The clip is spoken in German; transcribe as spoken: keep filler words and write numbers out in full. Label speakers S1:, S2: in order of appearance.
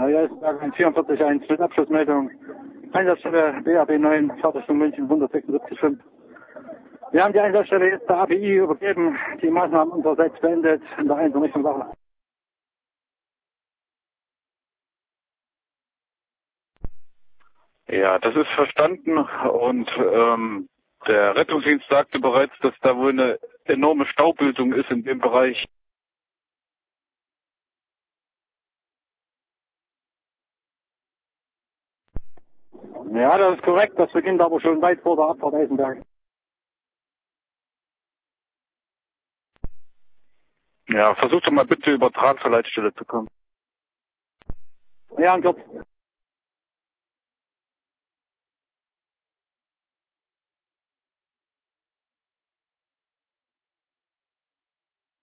S1: Ja, ist vierundvierzig eins mit Abschlussmeldung. Einsatzstelle B A B neun, Fahrtrichtung München hundertsechsundsiebzig Komma fünf. Wir haben die Einsatzstelle jetzt der A P I übergeben, die Maßnahmen unsererseits beendet, in der einen Richtung Wache.
S2: Ja, das ist verstanden und ähm, der Rettungsdienst sagte bereits, dass da wohl eine enorme Staubildung ist in dem Bereich.
S1: Ja, das ist korrekt, das beginnt aber schon weit vor der Abfahrt Eisenberg.
S2: Ja, versuch doch mal bitte über Draht zur Leitstelle zu kommen.
S1: Ja, und jetzt.